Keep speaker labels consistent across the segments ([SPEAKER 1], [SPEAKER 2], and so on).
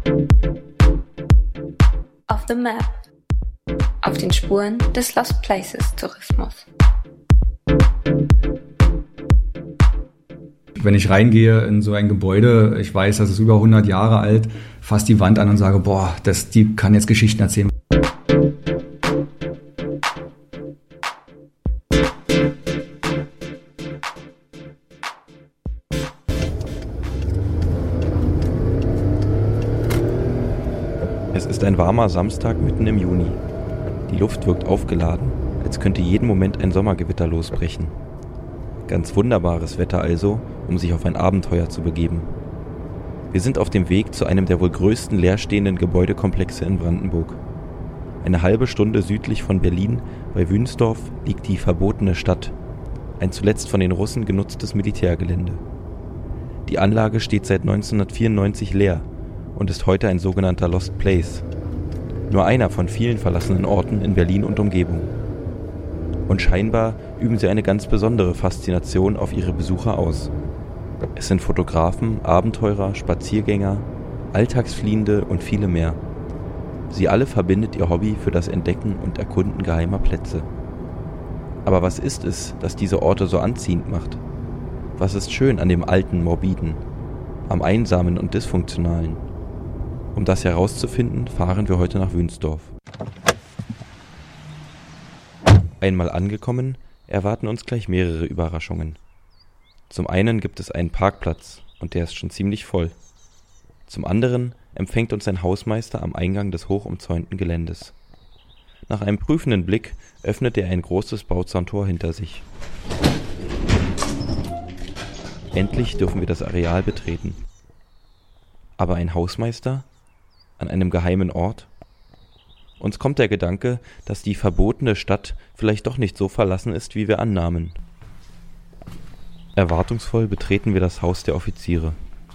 [SPEAKER 1] Off the Map. Auf den Spuren des Lost Places Tourismus.
[SPEAKER 2] Wenn ich reingehe in so ein Gebäude, ich weiß, das ist über 100 Jahre alt, fasse die Wand an und sage, boah, die kann jetzt Geschichten erzählen.
[SPEAKER 3] Es ist ein warmer Samstag mitten im Juni. Die Luft wirkt aufgeladen, als könnte jeden Moment ein Sommergewitter losbrechen. Ganz wunderbares Wetter also, um sich auf ein Abenteuer zu begeben. Wir sind auf dem Weg zu einem der wohl größten leerstehenden Gebäudekomplexe in Brandenburg. Eine halbe Stunde südlich von Berlin, bei Wünsdorf, liegt die Verbotene Stadt, ein zuletzt von den Russen genutztes Militärgelände. Die Anlage steht seit 1994 leer und ist heute ein sogenannter Lost Place. Nur einer von vielen verlassenen Orten in Berlin und Umgebung. Und scheinbar üben sie eine ganz besondere Faszination auf ihre Besucher aus. Es sind Fotografen, Abenteurer, Spaziergänger, Alltagsfliehende und viele mehr. Sie alle verbindet ihr Hobby für das Entdecken und Erkunden geheimer Plätze. Aber was ist es, das diese Orte so anziehend macht? Was ist schön an dem Alten, Morbiden, am Einsamen und Dysfunktionalen? Um das herauszufinden, fahren wir heute nach Wünsdorf. Einmal angekommen, erwarten uns gleich mehrere Überraschungen. Zum einen gibt es einen Parkplatz und der ist schon ziemlich voll. Zum anderen empfängt uns ein Hausmeister am Eingang des hochumzäunten Geländes. Nach einem prüfenden Blick öffnet er ein großes Bauzauntor hinter sich. Endlich dürfen wir das Areal betreten. Aber ein Hausmeister? An einem geheimen Ort? Uns kommt der Gedanke, dass die verbotene Stadt vielleicht doch nicht so verlassen ist, wie wir annahmen. Erwartungsvoll betreten wir das Haus der Offiziere.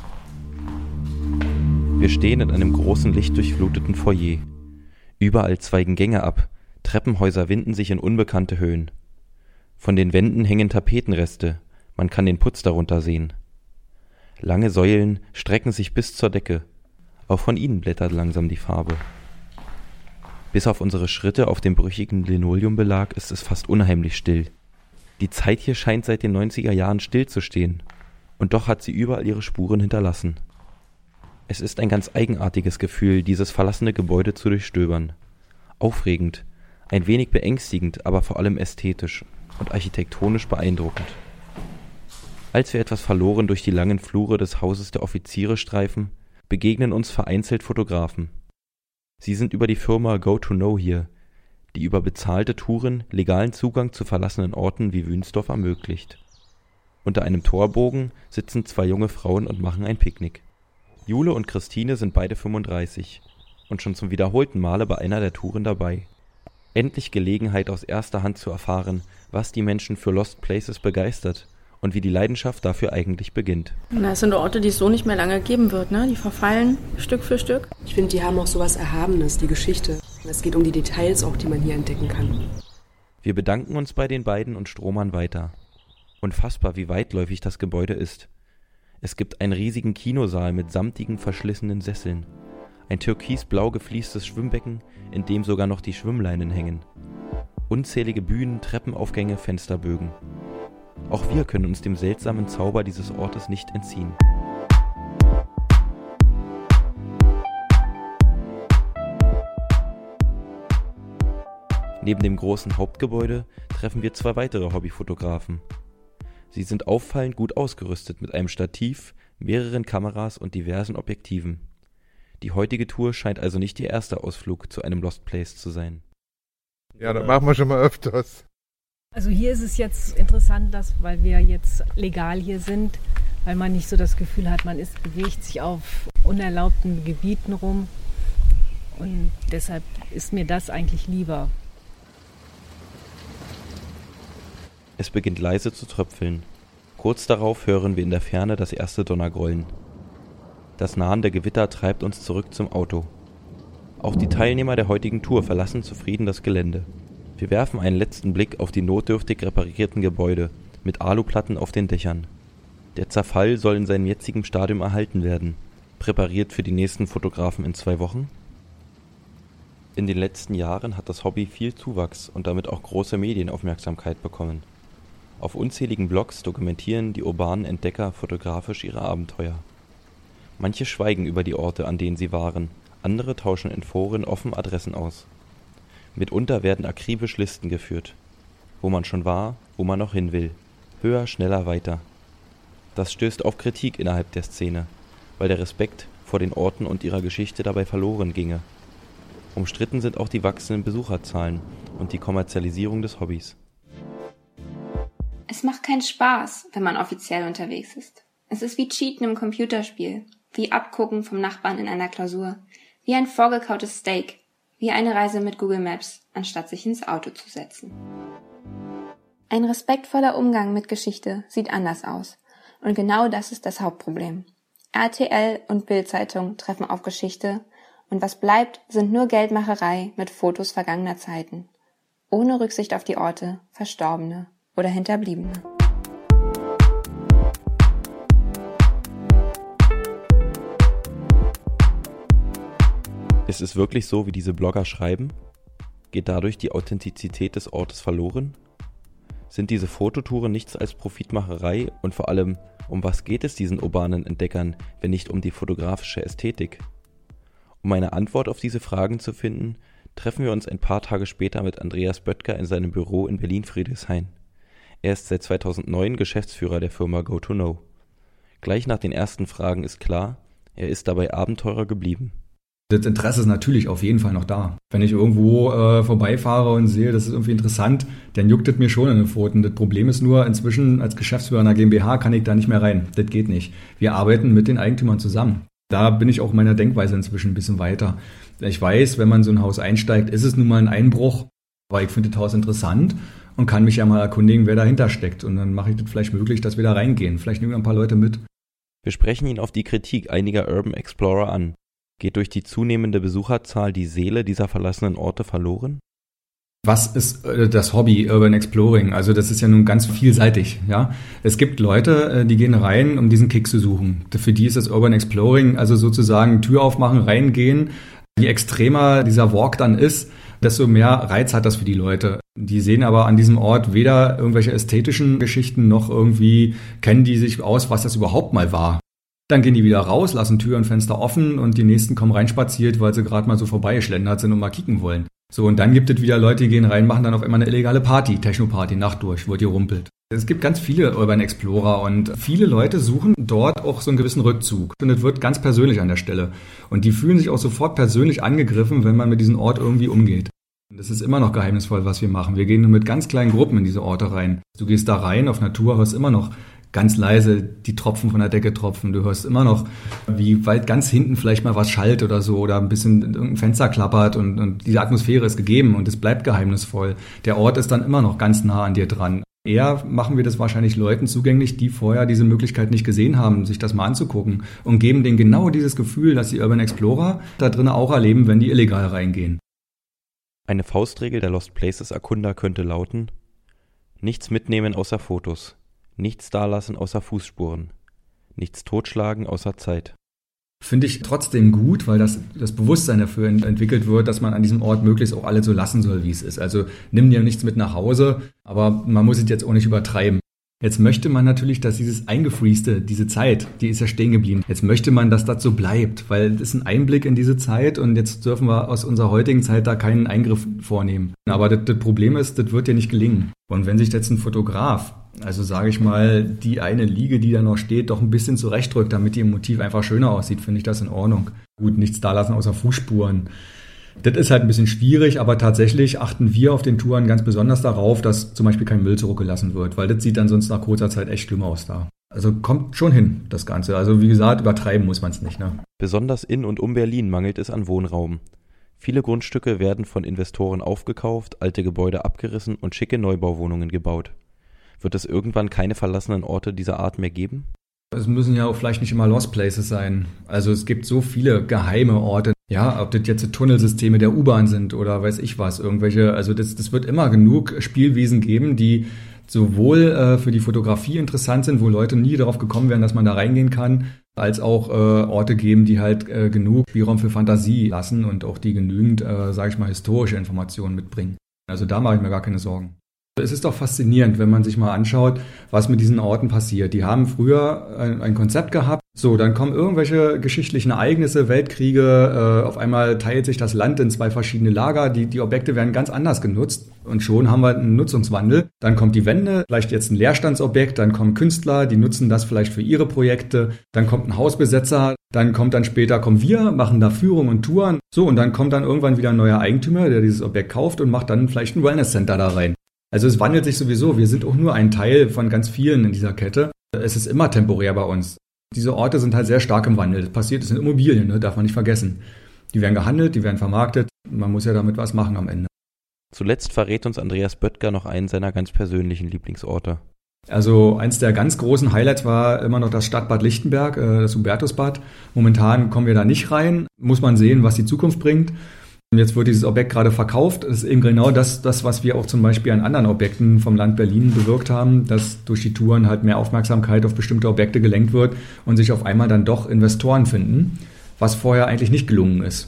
[SPEAKER 3] Wir stehen in einem großen lichtdurchfluteten Foyer. Überall zweigen Gänge ab, Treppenhäuser winden sich in unbekannte Höhen. Von den Wänden hängen Tapetenreste, man kann den Putz darunter sehen. Lange Säulen strecken sich bis zur Decke, auch von ihnen blättert langsam die Farbe. Bis auf unsere Schritte auf dem brüchigen Linoleumbelag ist es fast unheimlich still. Die Zeit hier scheint seit den 90er Jahren stillzustehen, und doch hat sie überall ihre Spuren hinterlassen. Es ist ein ganz eigenartiges Gefühl, dieses verlassene Gebäude zu durchstöbern. Aufregend, ein wenig beängstigend, aber vor allem ästhetisch und architektonisch beeindruckend. Als wir etwas verloren durch die langen Flure des Hauses der Offiziere streifen, begegnen uns vereinzelt Fotografen. Sie sind über die Firma Go2Know hier, die über bezahlte Touren legalen Zugang zu verlassenen Orten wie Wünsdorf ermöglicht. Unter einem Torbogen sitzen zwei junge Frauen und machen ein Picknick. Jule und Christine sind beide 35 und schon zum wiederholten Male bei einer der Touren dabei. Endlich Gelegenheit aus erster Hand zu erfahren, was die Menschen für Lost Places begeistert und wie die Leidenschaft dafür eigentlich beginnt.
[SPEAKER 4] Das sind Orte, die es so nicht mehr lange geben wird, ne? Die verfallen Stück für Stück.
[SPEAKER 5] Ich finde, die haben auch so was Erhabenes, die Geschichte. Es geht um die Details auch, die man hier entdecken kann.
[SPEAKER 3] Wir bedanken uns bei den beiden und stromern weiter. Unfassbar, wie weitläufig das Gebäude ist. Es gibt einen riesigen Kinosaal mit samtigen, verschlissenen Sesseln. Ein türkisblau gefliestes Schwimmbecken, in dem sogar noch die Schwimmleinen hängen. Unzählige Bühnen, Treppenaufgänge, Fensterbögen. Auch wir können uns dem seltsamen Zauber dieses Ortes nicht entziehen. Neben dem großen Hauptgebäude treffen wir zwei weitere Hobbyfotografen. Sie sind auffallend gut ausgerüstet mit einem Stativ, mehreren Kameras und diversen Objektiven. Die heutige Tour scheint also nicht ihr erster Ausflug zu einem Lost Place zu sein.
[SPEAKER 6] Ja, das machen wir schon mal öfters.
[SPEAKER 7] Also hier ist es jetzt interessant, weil wir jetzt legal hier sind, weil man nicht so das Gefühl hat, bewegt sich auf unerlaubten Gebieten rum. Und deshalb ist mir das eigentlich lieber.
[SPEAKER 3] Es beginnt leise zu tröpfeln. Kurz darauf hören wir in der Ferne das erste Donnergrollen. Das nahende Gewitter treibt uns zurück zum Auto. Auch die Teilnehmer der heutigen Tour verlassen zufrieden das Gelände. Wir werfen einen letzten Blick auf die notdürftig reparierten Gebäude mit Aluplatten auf den Dächern. Der Zerfall soll in seinem jetzigen Stadium erhalten werden. präpariert für die nächsten Fotografen in 2 Wochen? In den letzten Jahren hat das Hobby viel Zuwachs und damit auch große Medienaufmerksamkeit bekommen. Auf unzähligen Blogs dokumentieren die urbanen Entdecker fotografisch ihre Abenteuer. Manche schweigen über die Orte, an denen sie waren, andere tauschen in Foren offen Adressen aus. Mitunter werden akribisch Listen geführt. Wo man schon war, wo man noch hin will. Höher, schneller, weiter. Das stößt auf Kritik innerhalb der Szene, weil der Respekt vor den Orten und ihrer Geschichte dabei verloren ginge. Umstritten sind auch die wachsenden Besucherzahlen und die Kommerzialisierung des Hobbys.
[SPEAKER 1] Es macht keinen Spaß, wenn man offiziell unterwegs ist. Es ist wie Cheaten im Computerspiel, wie Abgucken vom Nachbarn in einer Klausur, wie ein vorgekautes Steak, wie eine Reise mit Google Maps, anstatt sich ins Auto zu setzen. Ein respektvoller Umgang mit Geschichte sieht anders aus. Und genau das ist das Hauptproblem. RTL und Bild-Zeitung treffen auf Geschichte und was bleibt, sind nur Geldmacherei mit Fotos vergangener Zeiten. Ohne Rücksicht auf die Orte, Verstorbene oder Hinterbliebene.
[SPEAKER 3] Ist es wirklich so, wie diese Blogger schreiben? Geht dadurch die Authentizität des Ortes verloren? Sind diese Fototouren nichts als Profitmacherei und vor allem, um was geht es diesen urbanen Entdeckern, wenn nicht um die fotografische Ästhetik? Um eine Antwort auf diese Fragen zu finden, treffen wir uns ein paar Tage später mit Andreas Böttger in seinem Büro in Berlin-Friedrichshain. Er ist seit 2009 Geschäftsführer der Firma GoToKnow. Gleich nach den ersten Fragen ist klar, er ist dabei Abenteurer geblieben.
[SPEAKER 2] Das Interesse ist natürlich auf jeden Fall noch da. Wenn ich irgendwo vorbeifahre und sehe, das ist irgendwie interessant, dann juckt es mir schon in den Pfoten. Das Problem ist nur, inzwischen als Geschäftsführer einer GmbH kann ich da nicht mehr rein. Das geht nicht. Wir arbeiten mit den Eigentümern zusammen. Da bin ich auch meiner Denkweise inzwischen ein bisschen weiter. Ich weiß, wenn man so ein Haus einsteigt, ist es nun mal ein Einbruch. Aber ich finde das Haus interessant und kann mich ja mal erkundigen, wer dahinter steckt. Und dann mache ich das vielleicht möglich, dass wir da reingehen. Vielleicht nehmen wir ein paar Leute mit.
[SPEAKER 3] Wir sprechen ihn auf die Kritik einiger Urban Explorer an. Geht durch die zunehmende Besucherzahl die Seele dieser verlassenen Orte verloren?
[SPEAKER 2] Was ist das Hobby Urban Exploring? Also das ist ja nun ganz vielseitig. Ja, es gibt Leute, die gehen rein, um diesen Kick zu suchen. Für die ist das Urban Exploring also sozusagen Tür aufmachen, reingehen. Je extremer dieser Walk dann ist, desto mehr Reiz hat das für die Leute. Die sehen aber an diesem Ort weder irgendwelche ästhetischen Geschichten noch irgendwie kennen die sich aus, was das überhaupt mal war. Dann gehen die wieder raus, lassen Tür und Fenster offen und die nächsten kommen reinspaziert, weil sie gerade mal so vorbeigeschlendert sind und mal kicken wollen. So, und dann gibt es wieder Leute, die gehen rein, machen dann auf einmal eine illegale Party, Techno-Party, Nacht durch, wo die rumpelt. Es gibt ganz viele Urban Explorer und viele Leute suchen dort auch so einen gewissen Rückzug. Und es wird ganz persönlich an der Stelle. Und die fühlen sich auch sofort persönlich angegriffen, wenn man mit diesem Ort irgendwie umgeht. Und das ist immer noch geheimnisvoll, was wir machen. Wir gehen nur mit ganz kleinen Gruppen in diese Orte rein. Du gehst da rein auf Natur, hörst immer noch ganz leise die Tropfen von der Decke tropfen. Du hörst immer noch, wie weit ganz hinten vielleicht mal was schallt oder so oder ein bisschen irgendein Fenster klappert und diese Atmosphäre ist gegeben und es bleibt geheimnisvoll. Der Ort ist dann immer noch ganz nah an dir dran. Eher machen wir das wahrscheinlich Leuten zugänglich, die vorher diese Möglichkeit nicht gesehen haben, sich das mal anzugucken und geben denen genau dieses Gefühl, dass die Urban Explorer da drinnen auch erleben, wenn die illegal reingehen.
[SPEAKER 3] Eine Faustregel der Lost Places Erkunder könnte lauten: Nichts mitnehmen außer Fotos. Nichts dalassen außer Fußspuren. Nichts totschlagen außer Zeit.
[SPEAKER 2] Finde ich trotzdem gut, weil das Bewusstsein dafür entwickelt wird, dass man an diesem Ort möglichst auch alles so lassen soll, wie es ist. Also nimm dir nichts mit nach Hause, aber man muss es jetzt auch nicht übertreiben. Jetzt möchte man natürlich, dass dieses Eingefrieste, diese Zeit, die ist ja stehen geblieben. Jetzt möchte man, dass das so bleibt, weil das ist ein Einblick in diese Zeit und jetzt dürfen wir aus unserer heutigen Zeit da keinen Eingriff vornehmen. Aber das Problem ist, das wird ja nicht gelingen. Und wenn sich jetzt ein Fotograf, also sage ich mal, die eine Liege, die da noch steht, doch ein bisschen zurechtdrückt, damit die im Motiv einfach schöner aussieht, finde ich das in Ordnung. Gut, nichts da lassen außer Fußspuren. Das ist halt ein bisschen schwierig, aber tatsächlich achten wir auf den Touren ganz besonders darauf, dass zum Beispiel kein Müll zurückgelassen wird, weil das sieht dann sonst nach kurzer Zeit echt schlimm aus da. Also kommt schon hin, das Ganze. Also wie gesagt, übertreiben muss man es nicht, ne?
[SPEAKER 3] Besonders in und um Berlin mangelt es an Wohnraum. Viele Grundstücke werden von Investoren aufgekauft, alte Gebäude abgerissen und schicke Neubauwohnungen gebaut. Wird es irgendwann keine verlassenen Orte dieser Art mehr geben?
[SPEAKER 2] Es müssen ja auch vielleicht nicht immer Lost Places sein. Also es gibt so viele geheime Orte. Ja, ob das jetzt Tunnelsysteme der U-Bahn sind oder weiß ich was, irgendwelche, also das wird immer genug Spielwiesen geben, die sowohl für die Fotografie interessant sind, wo Leute nie darauf gekommen wären, dass man da reingehen kann, als auch Orte geben, die halt genug Spielraum für Fantasie lassen und auch die genügend, historische Informationen mitbringen. Also da mache ich mir gar keine Sorgen. Es ist doch faszinierend, wenn man sich mal anschaut, was mit diesen Orten passiert. Die haben früher ein Konzept gehabt. So, dann kommen irgendwelche geschichtlichen Ereignisse, Weltkriege, auf einmal teilt sich das Land in 2 verschiedene Lager, die Objekte werden ganz anders genutzt und schon haben wir einen Nutzungswandel. Dann kommt die Wende, vielleicht jetzt ein Leerstandsobjekt, dann kommen Künstler, die nutzen das vielleicht für ihre Projekte, dann kommt ein Hausbesetzer, dann später kommen wir, machen da Führungen und Touren. So, und dann kommt dann irgendwann wieder ein neuer Eigentümer, der dieses Objekt kauft und macht dann vielleicht ein Wellness-Center da rein. Also es wandelt sich sowieso, wir sind auch nur ein Teil von ganz vielen in dieser Kette. Es ist immer temporär bei uns. Diese Orte sind halt sehr stark im Wandel. Das passiert, es sind Immobilien, ne? Darf man nicht vergessen. Die werden gehandelt, die werden vermarktet. Man muss ja damit was machen am Ende.
[SPEAKER 3] Zuletzt verrät uns Andreas Böttger noch einen seiner ganz persönlichen Lieblingsorte.
[SPEAKER 2] Also eins der ganz großen Highlights war immer noch das Stadtbad Lichtenberg, das Hubertusbad. Momentan kommen wir da nicht rein. Muss man sehen, was die Zukunft bringt. Jetzt wird dieses Objekt gerade verkauft. Das ist eben genau das, was wir auch zum Beispiel an anderen Objekten vom Land Berlin bewirkt haben, dass durch die Touren halt mehr Aufmerksamkeit auf bestimmte Objekte gelenkt wird und sich auf einmal dann doch Investoren finden, was vorher eigentlich nicht gelungen ist.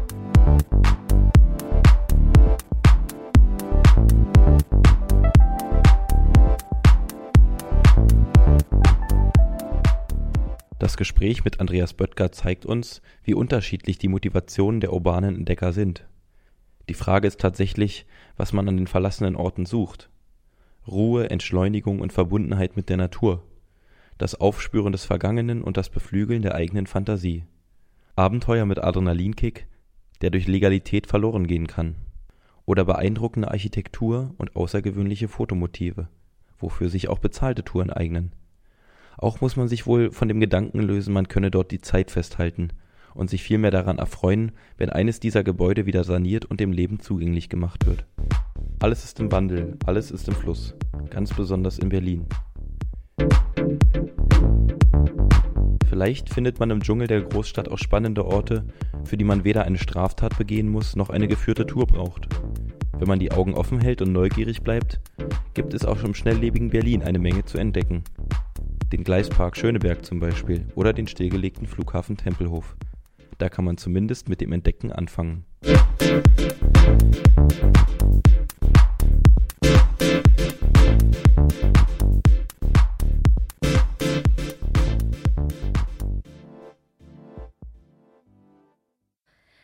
[SPEAKER 3] Das Gespräch mit Andreas Böttger zeigt uns, wie unterschiedlich die Motivationen der urbanen Entdecker sind. Die Frage ist tatsächlich, was man an den verlassenen Orten sucht. Ruhe, Entschleunigung und Verbundenheit mit der Natur. Das Aufspüren des Vergangenen und das Beflügeln der eigenen Fantasie. Abenteuer mit Adrenalinkick, der durch Legalität verloren gehen kann. Oder beeindruckende Architektur und außergewöhnliche Fotomotive, wofür sich auch bezahlte Touren eignen. Auch muss man sich wohl von dem Gedanken lösen, man könne dort die Zeit festhalten und sich vielmehr daran erfreuen, wenn eines dieser Gebäude wieder saniert und dem Leben zugänglich gemacht wird. Alles ist im Wandel, alles ist im Fluss, ganz besonders in Berlin. Vielleicht findet man im Dschungel der Großstadt auch spannende Orte, für die man weder eine Straftat begehen muss, noch eine geführte Tour braucht. Wenn man die Augen offen hält und neugierig bleibt, gibt es auch im schnelllebigen Berlin eine Menge zu entdecken. Den Gleispark Schöneberg zum Beispiel oder den stillgelegten Flughafen Tempelhof. Da kann man zumindest mit dem Entdecken anfangen.